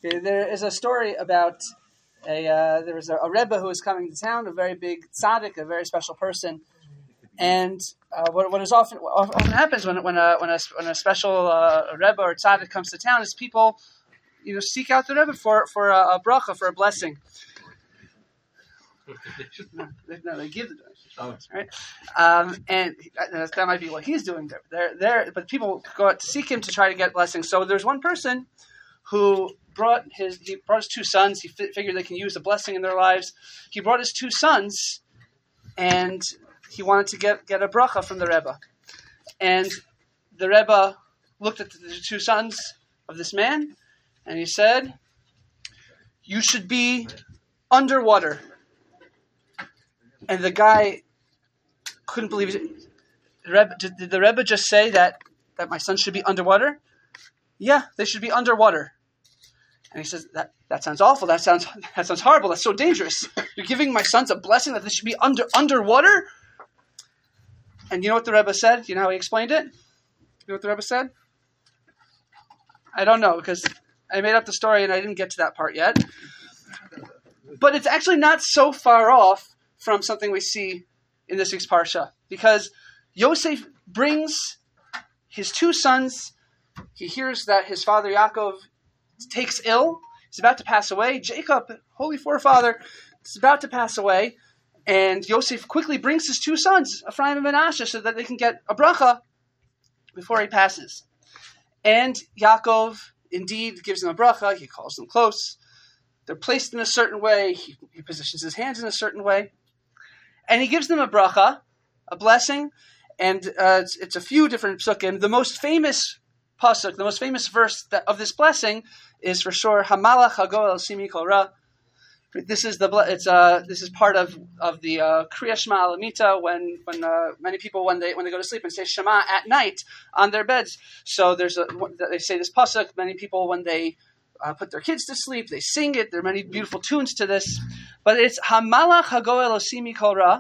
There is a story about there was a Rebbe who was coming to town, a very big tzaddik, a very special person, and what often happens when a special Rebbe or tzaddik comes to town is people seek out the Rebbe for a bracha, for a blessing. No, they give the donations, right? And that might be what he's doing there. But people go out to seek him to try to get blessings. So there's one person who brought his two sons. He figured they can use a blessing in their lives. He brought his two sons, and he wanted to get a bracha from the Rebbe. And the Rebbe looked at the two sons of this man, and he said, "You should be underwater." And the guy couldn't believe it. Did the Rebbe just say that my son should be underwater? Yeah, they should be underwater. And he says, that sounds awful. That sounds horrible. That's so dangerous. You're giving my sons a blessing that they should be underwater? And you know what the Rebbe said? You know how he explained it? You know what the Rebbe said? I don't know, because I made up the story and I didn't get to that part yet. But it's actually not so far off from something we see in this week's Parsha. Because Yosef brings his two sons. He hears that his father Yaakov takes ill. He's about to pass away. Jacob, holy forefather, is about to pass away. And Yosef quickly brings his two sons, Ephraim and Manasseh, so that they can get a bracha before he passes. And Yaakov indeed gives them a bracha. He calls them close. They're placed in a certain way. He positions his hands in a certain way. And he gives them a bracha, a blessing, and it's a few different psukim. The most famous pasuk, the most famous verse of this blessing is for sure Hamalach Hagoel Simi Kol Ra. This is part of the Kriya Shema Alamita when many people when they go to sleep and say Shema at night on their beds. So they say this pasuk. Many people when they put their kids to sleep, they sing it. There are many beautiful tunes to this, but it's Hamalach Hagoel Simi Kol Ra.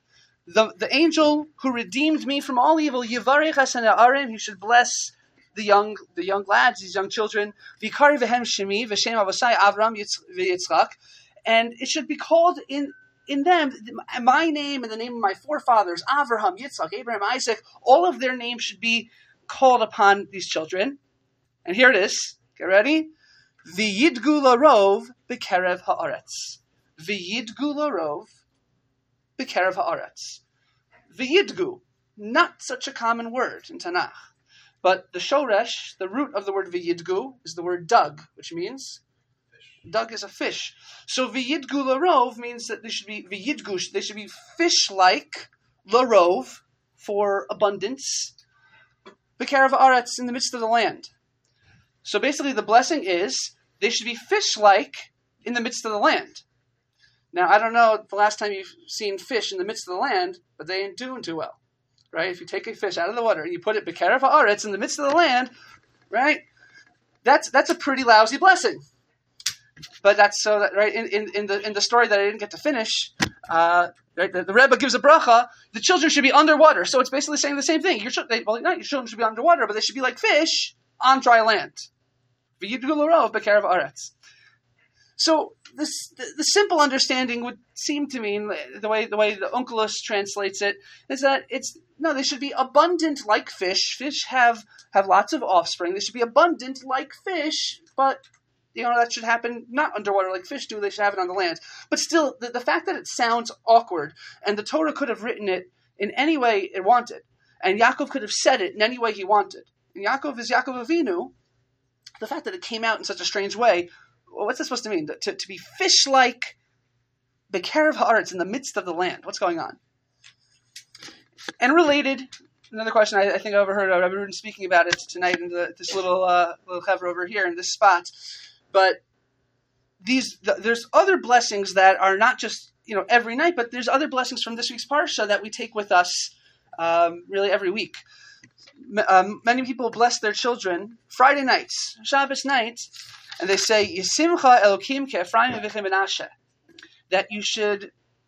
The angel who redeemed me from all evil, Yivarech Hasana Arim, he should bless the young lads, these young children. Vikari vehem shemi v'shem avosai Avram v'Yitzchak, and it should be called in them my name and the name of my forefathers, Avraham, Yitzchak, Abraham, Isaac. All of their names should be called upon these children. And here it is. Get ready. V'yidgu larov b'kerev haaretz. V'yidgu larov b'kerev haaretz. V'yidgu, not such a common word in Tanakh. But the shoresh, the root of the word v'yidgu, is the word dug, which means dug is a fish. So v'yidgu larov means that they should be v'yidgu, they should be fish-like, larov, for abundance, b'kerev haaretz, in the midst of the land. So basically the blessing is they should be fish-like in the midst of the land. Now, I don't know the last time you've seen fish in the midst of the land, but they ain't doing too well. Right? If you take a fish out of the water and you put it b'kerev haaretz in the midst of the land, right? That's a pretty lousy blessing. But that's so that right in the story that I didn't get to finish, right? The Rebbe gives a bracha. The children should be underwater, so it's basically saying the same thing. Your children should be underwater, but they should be like fish on dry land. V'yidgu larov b'kerev haaretz. So the simple understanding would seem to mean the way the Onkelos translates it is that they should be abundant like fish. Fish have lots of offspring. They should be abundant like fish, but that should happen not underwater like fish do. They should have it on the land. But still, the fact that it sounds awkward, and the Torah could have written it in any way it wanted, and Yaakov could have said it in any way he wanted. And Yaakov is Yaakov Avinu. The fact that it came out in such a strange way, what's that supposed to mean? To be fish-like, b'kerev haaretz, in the midst of the land. What's going on? And related, another question I think I overheard Rabbi Rudin speaking about it tonight in this little chevra over here in this spot. But there's other blessings that are not just every night, but there's other blessings from this week's parsha that we take with us really every week. Many people bless their children Friday nights, Shabbos nights, and they say Yisimcha Elokim ke'Ephraim v'Chem Menashe, that you should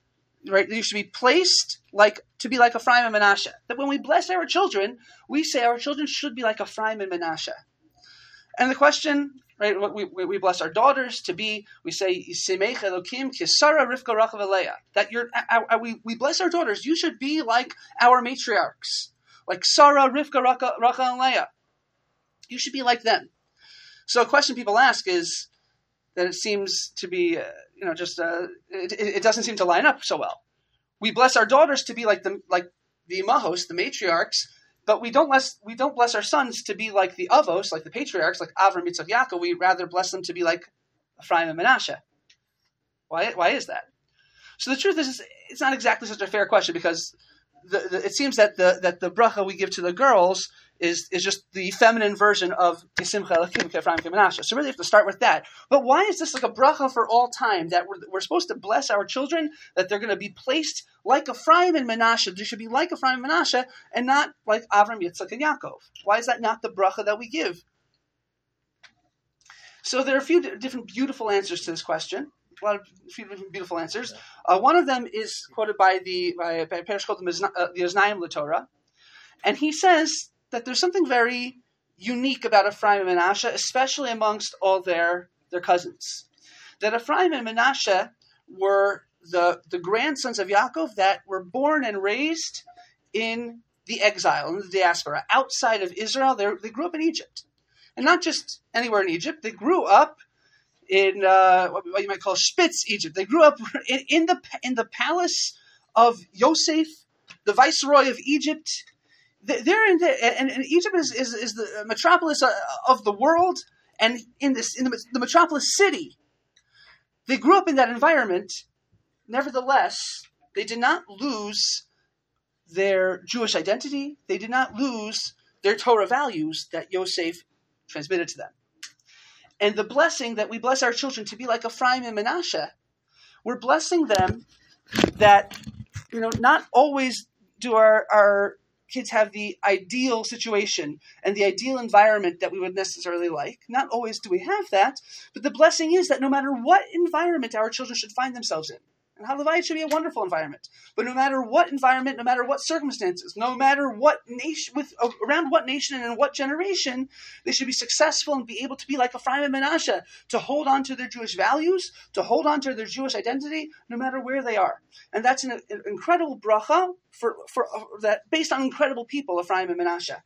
be placed to be like Ephraim and Menashe. That when we bless our children, we say our children should be like Ephraim and Menashe. And the question Right? We bless our daughters to be, we say, Yisimech Elokim Kisara Rivka Rachel Leah. That we bless our daughters. You should be like our matriarchs, like Sarah, Rivka, Rachel, and Leah. You should be like them. So a question people ask is that it seems to be, it doesn't seem to line up so well. We bless our daughters to be like the imahos, the matriarchs, but we don't bless our sons to be like the avos, like the patriarchs, like Avram, Yitzchak, Yaakov. We rather bless them to be like Ephraim and Manasseh. Why is that? So the truth is, it's not exactly such a fair question, because it seems that the bracha we give to the girls is just the feminine version of Yisimcha Elokim Ephraim Manasseh. So really, you have to start with that. But why is this like a bracha for all time, that we're supposed to bless our children, that they're going to be placed like Ephraim and Manasseh? They should be like Ephraim and Manasseh, and not like Avram, Yitzchak, and Yaakov. Why is that not the bracha that we give? So there are a few different beautiful answers to this question. A few different beautiful answers. One of them is quoted by Perish called the Oznayim LaTorah, and he says that there's something very unique about Ephraim and Manasseh, especially amongst all their cousins. That Ephraim and Manasseh were the grandsons of Yaakov that were born and raised in the exile, in the diaspora, outside of Israel. They grew up in Egypt. And not just anywhere in Egypt. They grew up in what you might call Spitz, Egypt. They grew up in the palace of Yosef, the viceroy of Egypt. They're in and Egypt is the metropolis of the world, and in the metropolis city, they grew up in that environment. Nevertheless, they did not lose their Jewish identity. They did not lose their Torah values that Yosef transmitted to them. And the blessing that we bless our children to be like Ephraim and Manasseh, we're blessing them that, not always do our kids have the ideal situation and the ideal environment that we would necessarily like. Not always do we have that, but the blessing is that no matter what environment our children should find themselves in, and Halavai should be a wonderful environment, but no matter what environment, no matter what circumstances, no matter what nation, around what nation and in what generation, they should be successful and be able to be like Ephraim and Manasseh, to hold on to their Jewish values, to hold on to their Jewish identity, no matter where they are. And that's an incredible bracha for that, based on incredible people, Ephraim and Manasseh.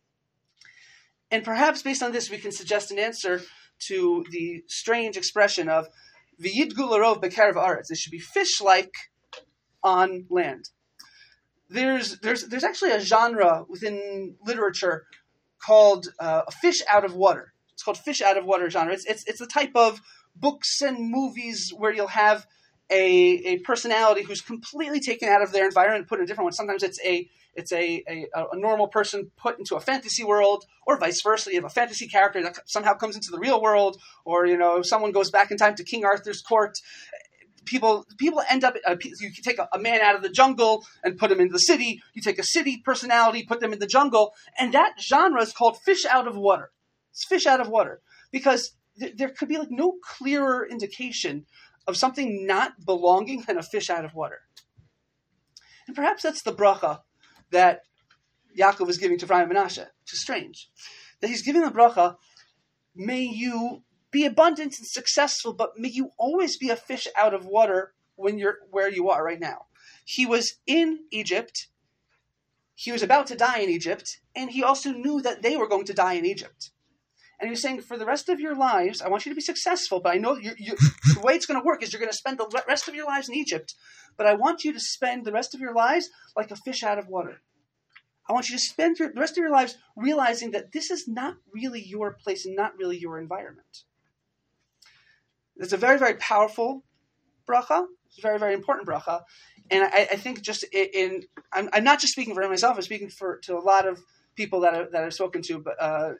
And perhaps based on this, we can suggest an answer to the strange expression of V'yidgu l'rov b'kerev haaretz. They should be fish-like on land. There's actually a genre within literature called a fish out of water. It's called fish out of water genre. It's the type of books and movies where you'll have a personality who's completely taken out of their environment and put in a different one. Sometimes it's a normal person put into a fantasy world, or vice versa. You have a fantasy character that somehow comes into the real world, or someone goes back in time to King Arthur's court. People end up. You can take a man out of the jungle and put him into the city. You take a city personality, put them in the jungle, and that genre is called fish out of water. It's fish out of water because there could be no clearer indication of something not belonging than a fish out of water. And perhaps that's the bracha that Yaakov is giving to Ephraim and Manasseh, which is strange. That he's giving the bracha, may you be abundant and successful, but may you always be a fish out of water when you're where you are right now. He was in Egypt, he was about to die in Egypt, and he also knew that they were going to die in Egypt. And he was saying, for the rest of your lives, I want you to be successful, but I know the way it's going to work is you're going to spend the rest of your lives in Egypt, but I want you to spend the rest of your lives like a fish out of water. I want you to spend the rest of your lives realizing that this is not really your place and not really your environment. It's a very, very powerful bracha. It's a very, very important bracha. And I think just I'm not just speaking for myself, I'm speaking to a lot of people that I've spoken to, but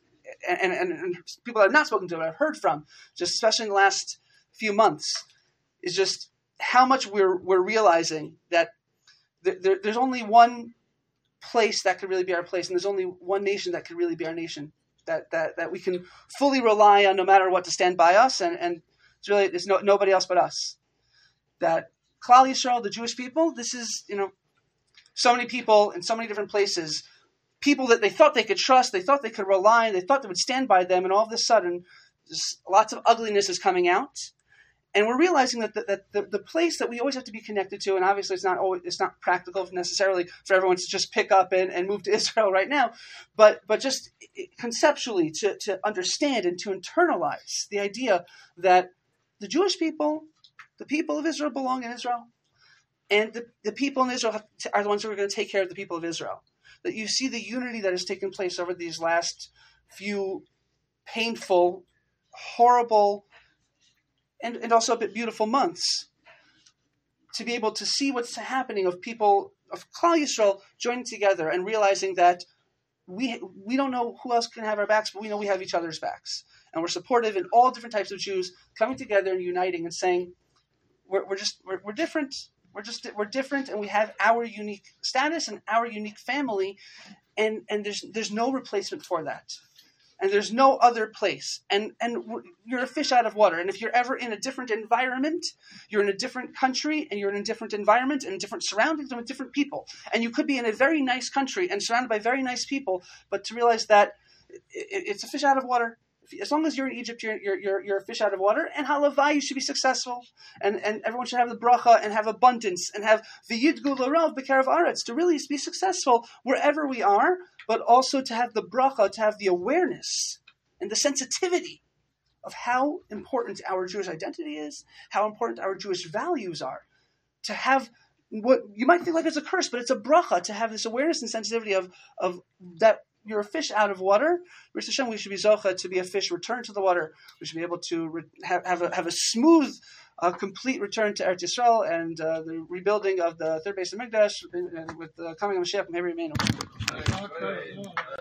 and people I've not spoken to, but I've heard from, just especially in the last few months, is just how much we're realizing that there's only one place that could really be our place, and there's only one nation that could really be our nation, that we can fully rely on no matter what to stand by us, and it's really there's nobody else but us. That Klal Yisrael, the Jewish people, this is so many people in so many different places, people that they thought they could trust, they thought they could rely on, they thought they would stand by them, and all of a sudden lots of ugliness is coming out. And we're realizing that the place that we always have to be connected to, and obviously it's not practical necessarily for everyone to just pick up and move to Israel right now, but just conceptually to understand and to internalize the idea that the Jewish people, the people of Israel belong in Israel, and the people in Israel are the ones who are going to take care of the people of Israel. That you see the unity that has taken place over these last few painful, horrible, and also a bit beautiful months, to be able to see what's happening of people of Klal Yisrael joining together and realizing that we don't know who else can have our backs, but we know we have each other's backs, and we're supportive in all different types of Jews coming together and uniting and saying we're different. We're different, and we have our unique status and our unique family, and there's no replacement for that. And there's no other place. And you're a fish out of water. And if you're ever in a different environment, you're in a different country, and you're in a different environment and different surroundings and with different people. And you could be in a very nice country and surrounded by very nice people, but to realize that it's a fish out of water. As long as you're in Egypt, you're a fish out of water. And halavai, you should be successful. And everyone should have the bracha and have abundance and have v'yidgu l'rav b'karav aretz, to really be successful wherever we are, but also to have the bracha, to have the awareness and the sensitivity of how important our Jewish identity is, how important our Jewish values are. To have what you might think like it's a curse, but it's a bracha, to have this awareness and sensitivity of that you're a fish out of water. Rosh Hashem, we should be zocha to be a fish returned to the water. We should be able to have a smooth, complete return to Eretz Yisrael and the rebuilding of the third base of Mikdash with the coming of Mashiach and every remain.